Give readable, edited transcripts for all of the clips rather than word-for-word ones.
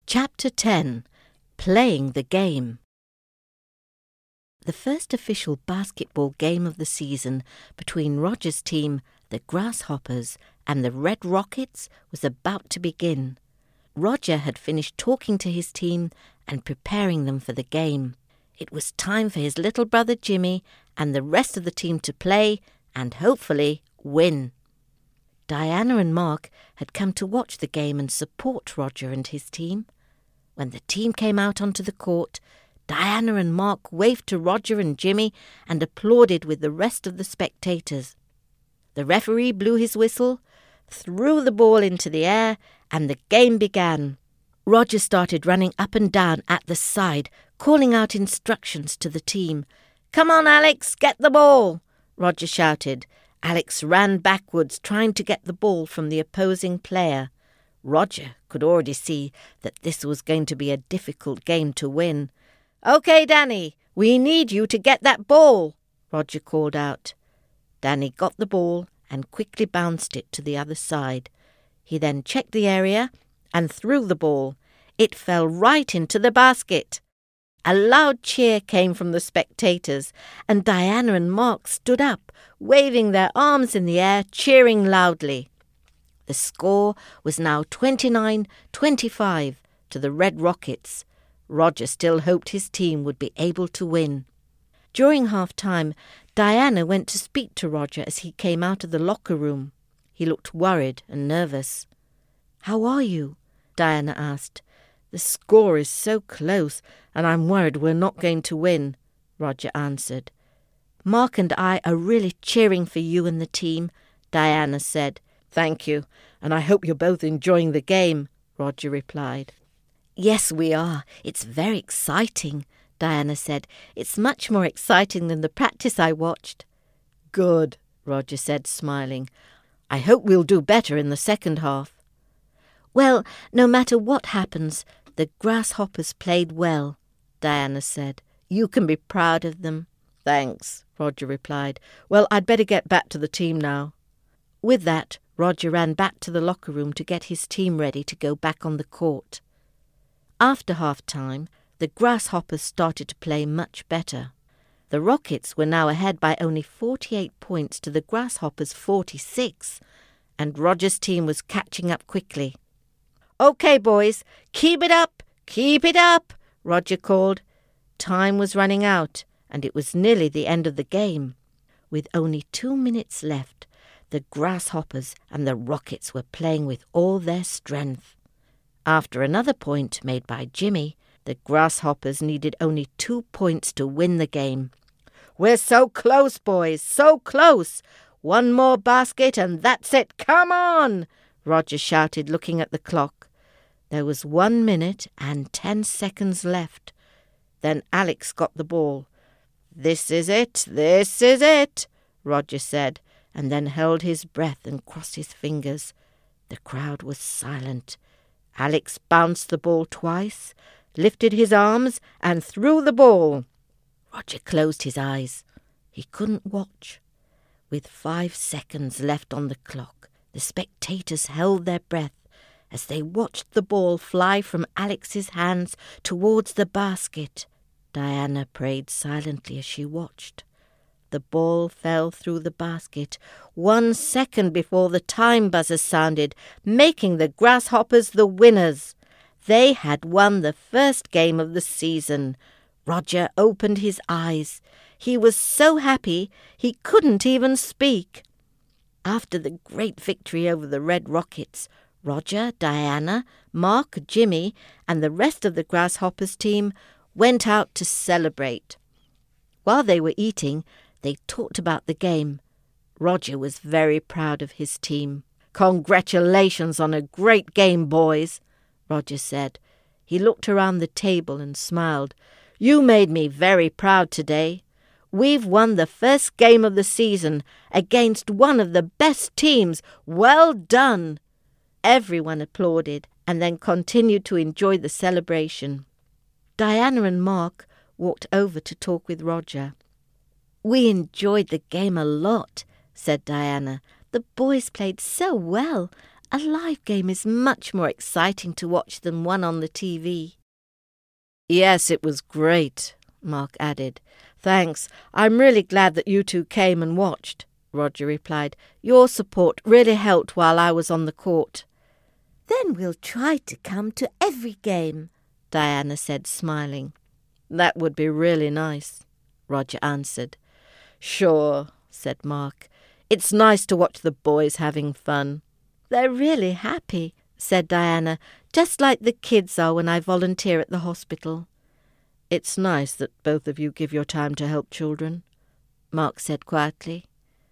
Chapter 10. Playing the Game. The first official basketball game of the season between Roger's team, the Grasshoppers, and the Red Rockets was about to begin. Roger had finished talking to his team and preparing them for the game. It was time for his little brother Jimmy and the rest of the team to play and hopefully win. Diana and Mark had come to watch the game and support Roger and his team. When the team came out onto the court, Diana and Mark waved to Roger and Jimmy and applauded with the rest of the spectators. The referee blew his whistle, threw the ball into the air, and the game began. Roger started running up and down at the side, calling out instructions to the team. "Come on, Alex, get the ball!" Roger shouted. Alex ran backwards, trying to get the ball from the opposing player. Roger could already see that this was going to be a difficult game to win. "Okay, Danny, we need you to get that ball," Roger called out. Danny got the ball and quickly bounced it to the other side. He then checked the area and threw the ball. It fell right into the basket. A loud cheer came from the spectators, and Diana and Mark stood up, waving their arms in the air, cheering loudly. The score was now 29-25 to the Red Rockets. Roger still hoped his team would be able to win. During half-time, Diana went to speak to Roger as he came out of the locker room. He looked worried and nervous. "How are you?" Diana asked. "The score is so close, and I'm worried we're not going to win," Roger answered. "Mark and I are really cheering for you and the team," Diana said. "Thank you, and I hope you're both enjoying the game," Roger replied. "Yes, we are. It's very exciting," Diana said. "It's much more exciting than the practice I watched." "Good," Roger said, smiling. "I hope we'll do better in the second half." "Well, no matter what happens, the Grasshoppers played well," Diana said. "You can be proud of them." "Thanks," Roger replied. "Well, I'd better get back to the team now." With that, Roger ran back to the locker room to get his team ready to go back on the court. After half-time, the Grasshoppers started to play much better. The Rockets were now ahead by only 48 points to the Grasshoppers' 46, and Roger's team was catching up quickly. "Okay, boys, keep it up, Roger called. Time was running out, and it was nearly the end of the game. With only 2 minutes left, the Grasshoppers and the Rockets were playing with all their strength. After another point made by Jimmy, the Grasshoppers needed only 2 points to win the game. "We're so close, boys, so close! One more basket and that's it, come on!" Roger shouted, looking at the clock. There was 1 minute and 10 seconds left. Then Alex got the ball. This is it, Roger said, and then held his breath and crossed his fingers. The crowd was silent. Alex bounced the ball twice, lifted his arms, and threw the ball. Roger closed his eyes. He couldn't watch. With 5 seconds left on the clock, the spectators held their breath as they watched the ball fly from Alex's hands towards the basket. Diana prayed silently as she watched. The ball fell through the basket 1 second before the time buzzer sounded, making the Grasshoppers the winners. They had won the first game of the season. Roger opened his eyes. He was so happy he couldn't even speak. After the great victory over the Red Rockets, Roger, Diana, Mark, Jimmy, and the rest of the Grasshoppers team went out to celebrate. While they were eating, they talked about the game. Roger was very proud of his team. "Congratulations on a great game, boys," Roger said. He looked around the table and smiled. "You made me very proud today. We've won the first game of the season against one of the best teams. Well done!" Everyone applauded and then continued to enjoy the celebration. Diana and Mark walked over to talk with Roger. "We enjoyed the game a lot," said Diana. "The boys played so well, A live game is much more exciting to watch than one on the TV. Yes, it was great, Mark added. Thanks. I'm really glad that you two came and watched, Roger replied. Your support really helped while I was on the court. Then we'll try to come to every game, Diana said, smiling. That would be really nice, Roger answered. Sure, said Mark. It's nice to watch the boys having fun. They're really happy, said Diana, just like the kids are when I volunteer at the hospital. It's nice that both of you give your time to help children, Mark said quietly.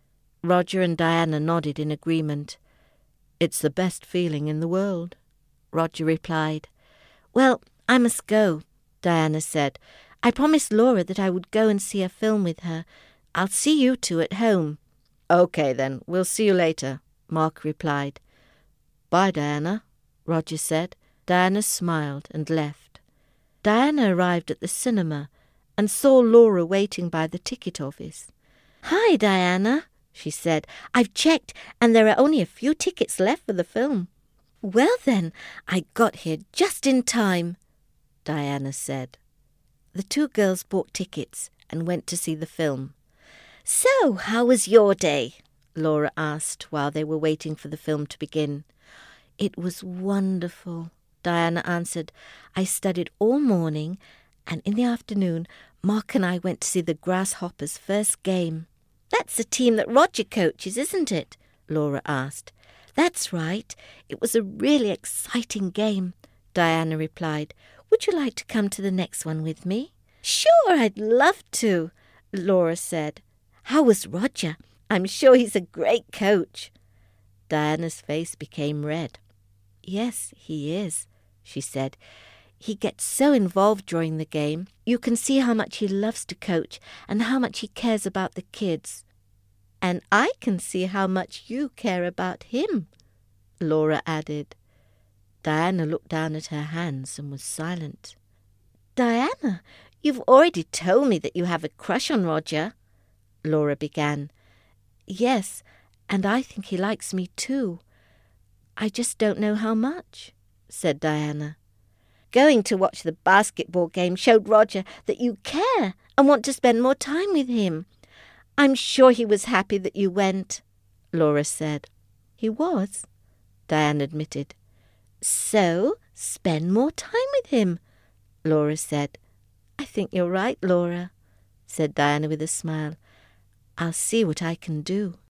Roger and Diana nodded in agreement. It's the best feeling in the world, Roger replied. Well, I must go, Diana said. I promised Laura that I would go and see a film with her. I'll see you two at home. Okay, then. We'll see you later, Mark replied. Bye, Diana, Roger said. Diana smiled and left. Diana arrived at the cinema and saw Laura waiting by the ticket office. Hi, Diana, she said. I've checked, and there are only a few tickets left for the film. Well then, I got here just in time, Diana said. The two girls bought tickets and went to see the film. So, how was your day? Laura asked while they were waiting for the film to begin. It was wonderful, Diana answered. I studied all morning, and in the afternoon, Mark and I went to see the Grasshoppers' first game. That's the team that Roger coaches, isn't it? Laura asked. That's right. It was a really exciting game, Diana replied. Would you like to come to the next one with me? Sure, I'd love to, Laura said. How was Roger? I'm sure he's a great coach. Diana's face became red. Yes, he is, she said. He gets so involved during the game. You can see how much he loves to coach and how much he cares about the kids. And I can see how much you care about him, Laura added. Diana looked down at her hands and was silent. Diana, you've already told me that you have a crush on Roger, Laura began. Yes, and I think he likes me too. I just don't know how much, said Diana. Going to watch the basketball game showed Roger that you care and want to spend more time with him. I'm sure he was happy that you went, Laura said. He was, Diana admitted. So, spend more time with him, Laura said. I think you're right, Laura, said Diana with a smile. I'll see what I can do.